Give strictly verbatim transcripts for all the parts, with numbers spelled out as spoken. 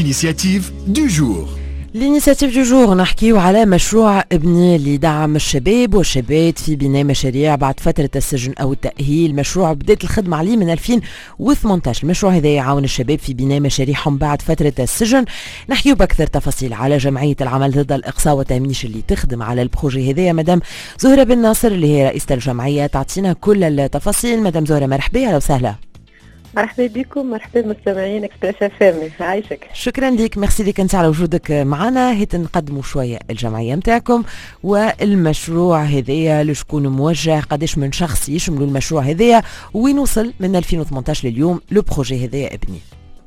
l'initiative du jour. الانيسياتيف دو جور نحكيو على مشروع ابني لدعم الشباب والشابات في بناء مشاريع بعد فترة السجن أو التأهيل. مشروع بدأت الخدمة عليه من ألفين وثمانية عشر. المشروع هذا يعاون الشباب في بناء مشاريعهم بعد فترة السجن. نحكيو بأكثر تفاصيل على جمعية العمل ضد الإقصاء والتهميش اللي تخدم على البروجي هذا مدام زهرة بن ناصر اللي هي رئيسة الجمعية تعطينا كل التفاصيل. مدام زهرة مرحبا، أهلا وسهلا. مرحبا بكم، مرحبا مستمعين اكسبريس اف ام. عايشك. شكرا لك، ميرسي لك انت على وجودك معنا. هيت نقدموا شويه الجمعيه نتاعكم والمشروع هذايا لشكون موجه، قداش من شخص يشملوا المشروع هذايا، وين وصل من ألفين وثمانية عشر لليوم لو بروجي هذايا ابني.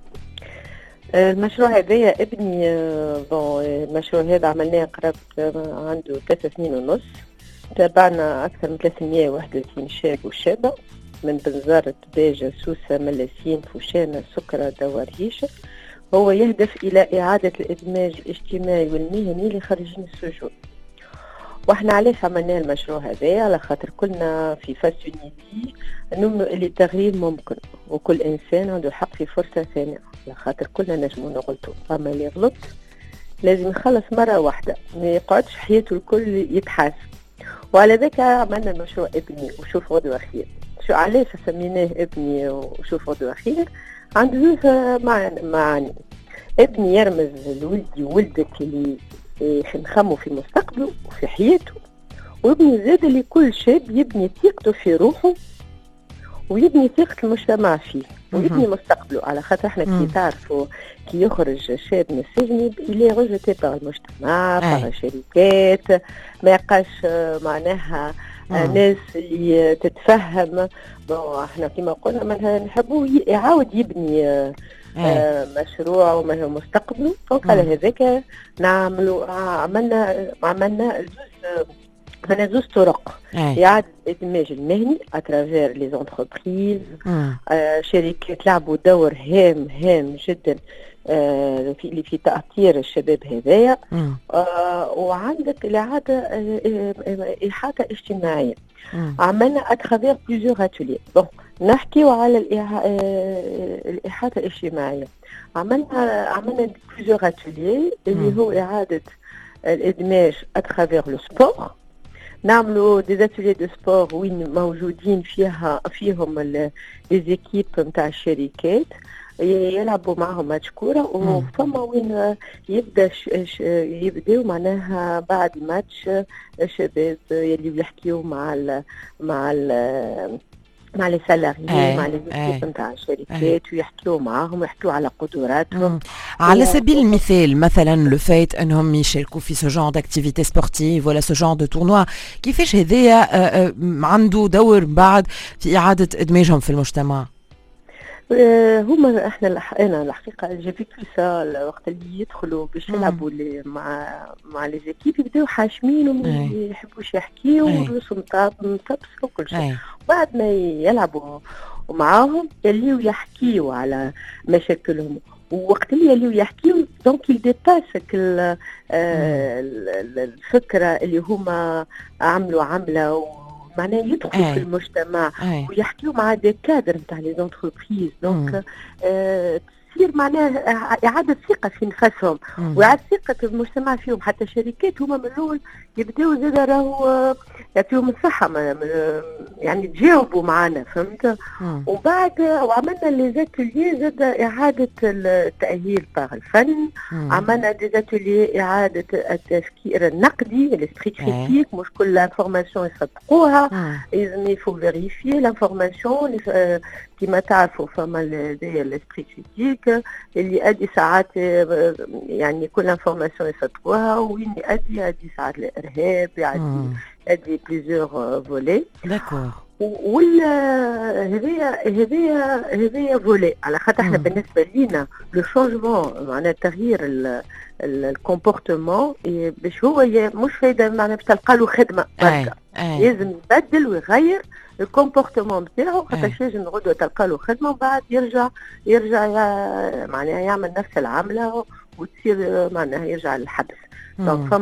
المشروع هذايا ابني بون المشروع هذا عملناه قرابه عنده ثلاث سنين ونص. تابعنا اكثر من ثلاثمئة وواحد وثلاثين شاب وشابه من بنزرت باجة سوسة ملاسين فوشانة سكرة دوارهيش. هو يهدف إلى إعادة الإدماج الاجتماعي والمهني لخارجين السجون. واحنا علاش عملنا المشروع هذا؟ على خاطر كلنا في فاسيونيتي انه اللي التغيير ممكن وكل انسان عنده حق في فرصة ثانية. على خاطر كلنا نجمو نغلطوا، اما اللي غلط لازم يخلص مرة واحدة، ما يقعدش حياته الكل يتحاسب. وعلى ذلك عملنا المشروع ابني وشوف غدوة خير. شو علاش سميناه ابني وشوف غدوة خير؟ عنده زوج معاني. ابني يرمز لولدي وولدك اللي نخموا في مستقبله وفي حياته، وابني زاد لكل شاب يبني ثقته في روحه ويبني ثقة المجتمع فيه ويبني مستقبله. على خاطر احنا كي تعرفوا كي يخرج شاب من السجن اللي رجل باغ المجتمع باغ الشركات، ما يبقاش معناها ناس اللي تتفهم. احنا كما قلنا ما نحبوا يعاود يبني آه مشروع ومستقبله. فوق على هذاك نعملوا عملنا عملنا زوج عملنا زوج طرق إعادة الإدماج المهني اترافير لي زونتربريز. شركات لعبوا دور هام هام جدا آه في اللي في تأطير الشباب هذايا. آه وعندك الإعادة آه إحاطة اجتماعية. مم. عملنا اترافير بليزيور اتولي. بون نحكيو على الإحاطة الاجتماعية. عملنا عملنا بليزيور اتولي اللي هو إعادة الإدماج اترافير لو سبور. نعملوا دي اتولي دو سبور وين موجودين فيها فيهم لي زيكيب نتاع الشركات يلعبوا معهم ماتش كوره، وفما وين يبدا ش... ش... يبداو معناها بعد ماتش الشباب يلي يحكيوا مع ال... مع ال... مع لي سالاريي مع لي زيكيب نتاع الشركات ويحكيوا معاهم ويحكيوا على قدراتهم. على سبيل المثال مثلا لو فايت انهم يشاركوا في سو جون داكتيفيتي سبورتيف ولا سو جون دو تورنوا، كيفاش هذايا عنده دور بعد في اعاده ادماجهم في المجتمع؟ هما احنا انا الحقيقه جي فيكو سا وقت اللي يدخلوا باش يلعبوا مع مع لي زيكيب يبداو حاشمين وما يحبوش يحكيوا ورسم مطبس وكل شيء. بعد ما يلعبوا معاهم يليو يحكيوا على مشاكلهم، ووقت اللي يليو يحكيوا دونك يديباسك الفكره اللي هما عملوا عمله معناه يدخلوا أي. في المجتمع أي. ويحكيوا مع دي كادر نتاع لي زونتربريز. دونك آه تصير معناه اعاده ثقه في نفسهم واعاده ثقه المجتمع فيهم. حتى الشركات هما من الاول يبداو زاد راهو يعطيهم الصحه يعني تجاوبوا معنا، فهمت؟ وبعد وعملنا لي زاتولي زاد اعاده التاهيل باغ الفن. مم. عملنا دي زاتولي اعاده التفكير النقدي لسبري كريتيك. مش كل انفورماسيون يصدقوها، لازم يفو فيريفي لانفورماسيون. كما تعرفوا فما لسبري كريتيك اللي ادي ساعات يعني كل انفورماسيون يصدقوها، وين يؤدي يؤدي ساعات الارهاب، يؤدي يؤدي بليزيور فولي. داكور. ولا هذيا هذيا هذيا فولي على خاطر احنا بالنسبه لينا لو شونجمون معناها تغيير الكومبورتمون باش هو مش فايده معناها باش تلقى له خدمه بركه. لازم يبدل ويغير الكومبورتمون نتاعو خاطر لازم غدوه تلقى له خدمه وبعد يرجع يرجع معناها يعمل نفس العمله وتصير معناها يرجع للحبس. دونك فما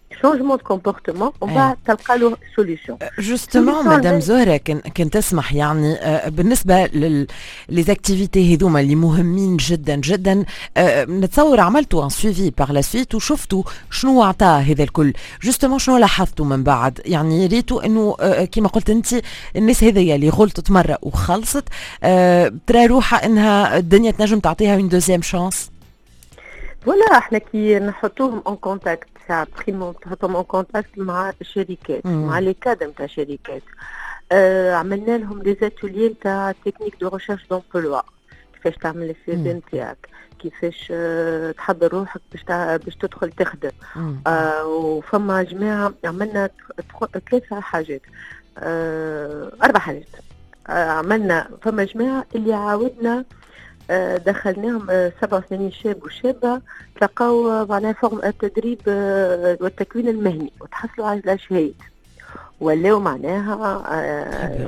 شونجمون دو كومبورتمون ومن بعد تلقى له سوليوشن. جوستومون مدام زهرة كن كن تسمح يعني بالنسبة للزاكتيفيتي هذوما اللي مهمين جدا جدا، نتصور عملتوا ان سويفي باغ لا سويت وشفتوا شنو عطاه هذا الكل، جوستومون شنو لاحظتوا من بعد؟ يعني ريتوا انه كما قلت انت الناس هذيا اللي غلطت مرة وخلصت ترى روحها انها الدنيا تنجم تعطيها اون دوزيام شانس؟ فوالا احنا كي نحطوهم اون كونتاكت ساعة بريمون نحطهم اون كونتاكت مع الشركات مع لي كادر نتاع الشركات، آه عملنا لهم دي زاتوليي نتاع تكنيك دو ريشيرش دومبلوا، كيفاش تعمل السي في نتاعك، كيفاش آه تحضر روحك باش باش تدخل تخدم، آه وفما جماعة عملنا ثلاثة حاجات آه أربع حاجات، آه عملنا فما جماعة اللي عاودنا دخلناهم سبعة وثمانين شاب وشابة تلقاو معناها فورم التدريب والتكوين المهني وتحصلوا على الشهايد ولاو معناها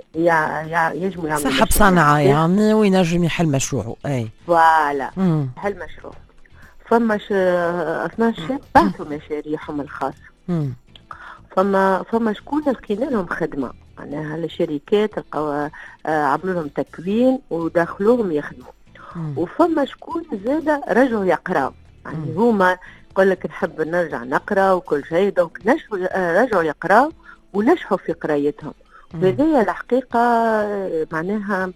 يجموا يعملوا صاحب صنعة يعني وينجم يحل مشروعه. اي فوالا حل مشروع. فما اثناش شاب بعثوا مشاريعهم الخاصة، فما فما شكون لقينا لهم خدمة معناها الشركات لقاو عملوا لهم تكوين ودخلوهم يخدموا، وفما شكون زاد رجعوا يقراو، يعني هما يقول لك نحب نرجع نقرا وكل شيء، دونك نجحوا رجعوا يقراو ونجحوا في قرايتهم. وهذه الحقيقة معناها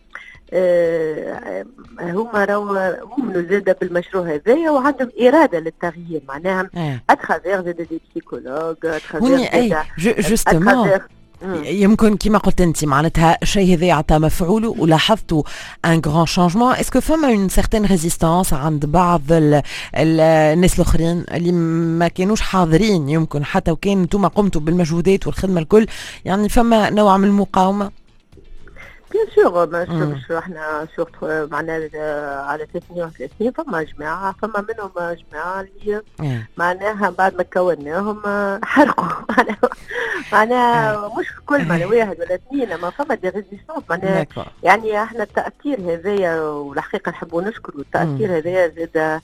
آه هما راهو مؤمنوا زاده بالمشروع هذايا وعندهم اراده للتغيير، معناها اتخافير زاده دي بسيكولوج اتخافير جوستومون يمكن كما قلت انت معناتها الشيء هذا عطى مفعوله ولاحظتوا ان غران شانجمون. اسكو فما اون سيغتين ريزيستانس عند بعض ال ال الناس الاخرين اللي ما كانوش حاضرين، يمكن حتى وكان انتم قمتوا بالمجهودات والخدمه الكل، يعني فما نوع من المقاومه؟ بيان سور مش احنا شوف معناها على ثلاثمية وثلاثين فما جماعه، فما منهم جماعه اللي معناها بعد ما كوناهم حرقوا معناها معناها مش كل معناها واحد ولا اثنين، اما فما دي ريزيستانس معناها يعني احنا التاثير هذايا والحقيقه نحبوا نشكروا التاثير هذايا زاد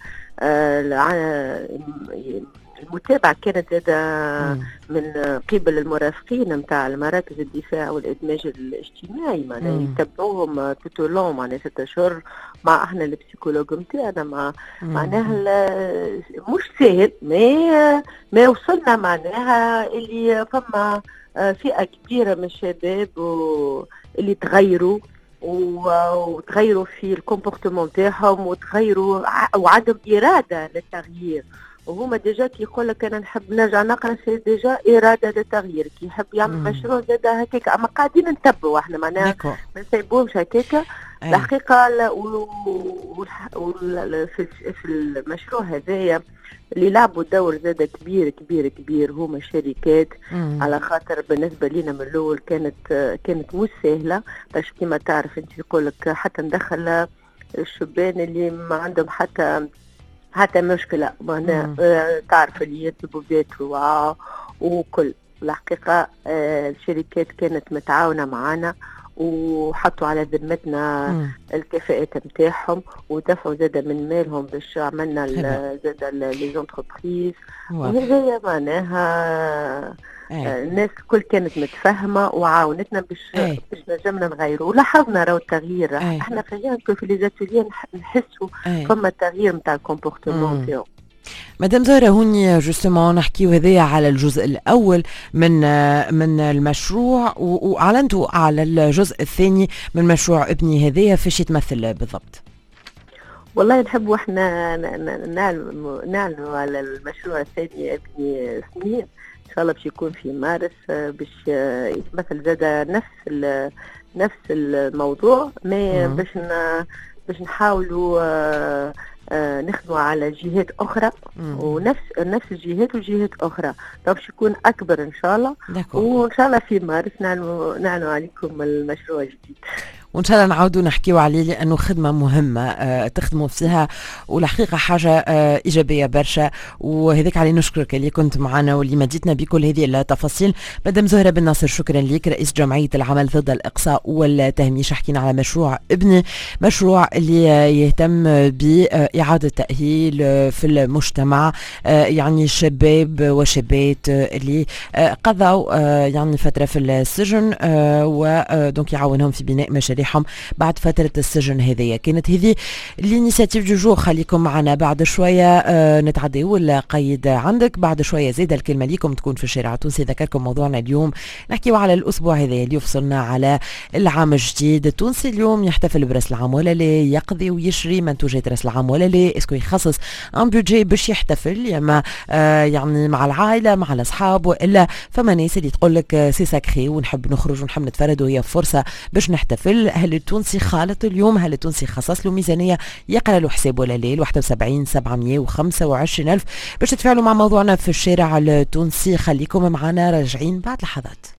المتابعة كانت زادة من قبل المرافقين نتاع المراكز الدفاع والإدماج الاجتماعي، معناها يتبعوهم توتولون معناها ستة أشهر مع احنا البسيكولوج نتاعنا، مع معناها مش سهل، ما ما وصلنا معناها اللي فما فئة كبيرة من الشباب اللي تغيروا وتغيروا في الكومبورتمون تاعهم وتغيروا وعندهم إرادة للتغيير، وهما ديجا كي يقول لك انا نحب نرجع نقرا سي ديجا اراده للتغيير، كي يحب يعمل مشروع زاد هكاك، اما قاعدين نتبعوا احنا معناها ما نسيبوهمش هكاك الحقيقه. في المشروع هذايا اللي لعبوا دور زاد كبير كبير كبير هما الشركات، على خاطر بالنسبه لنا من الاول كانت كانت مش سهله، باش كيما تعرف انت يقول لك حتى ندخل الشبان اللي ما عندهم حتى حتى مشكلة معناها آه تعرف اللي يطلبوا بيت وكل الحقيقة آه الشركات كانت متعاونة معنا وحطوا على ذمتنا الكفاءات نتاعهم ودفعوا زاد من مالهم باش عملنا زاد لي زونتربريز، وهذا معناها أيه. الناس الكل كانت متفاهمه وعاونتنا باش باش نجمنا نغيروا، ولاحظنا راهو التغيير. أيه. احنا خلينا في لي زاتوليي نحسوا أيه. فما التغيير نتاع الكومبورتمون تاعو. مدام زهرة هوني جوستومون نحكيو هذايا على الجزء الأول من من المشروع، وأعلنتوا على الجزء الثاني من مشروع ابني هذايا، فاش يتمثل بالضبط؟ والله نحبوا احنا نعلنوا على المشروع الثاني ابني سنين ان شاء الله باش يكون في مارس، باش يتمثل زاد نفس نفس الموضوع، ما باش باش نحاولوا نخدموا على جهات اخرى ونفس نفس الجهات وجهات اخرى، باش يكون اكبر ان شاء الله، وان شاء الله في مارس نعلنوا نعلنوا عليكم المشروع الجديد. وان شاء الله نعاودوا نحكيو عليه لانه خدمه مهمه آه تخدموا فيها، والحقيقه حاجه آه ايجابيه برشا. وهذاك علي نشكرك اللي كنت معنا واللي مديتنا بكل هذه التفاصيل. مدام زهره بن ناصر شكرا لك، رئيس جمعيه العمل ضد الاقصاء والتهميش. حكينا على مشروع ابني، مشروع اللي يهتم باعاده تاهيل في المجتمع، آه يعني شباب وشابات اللي آه قضوا آه يعني فتره في السجن آه ودونك يعاونهم في بناء مشاريعهم بعد فترة السجن هذية. كانت هذه الانيسياتيف دو جور. خليكم معنا بعد شوية آه نتعداو القيد عندك، بعد شوية زيادة الكلمة ليكم تكون في الشارع التونسي. ذكركم موضوعنا اليوم نحكيو على الأسبوع هذا اللي يفصلنا على العام الجديد التونسي. اليوم يحتفل برأس العام ولا لا؟ يقضي ويشري منتوجات رأس العام ولا لا؟ اسكو يخصص ان بودجي باش يحتفل يا آه يعني مع العائلة مع الأصحاب، وإلا فما ناس اللي تقول لك سي ساكري ونحب نخرج ونحب نتفرد وهي فرصة باش نحتفل. هل التونسي خالط اليوم؟ هل التونسي خصص له ميزانيه يقرا له حساب ولا لا؟ واحد وسبعين سبعمية وخمسة وعشرين ألف باش تتفاعلوا مع موضوعنا في الشارع التونسي. خليكم معنا راجعين بعد لحظات.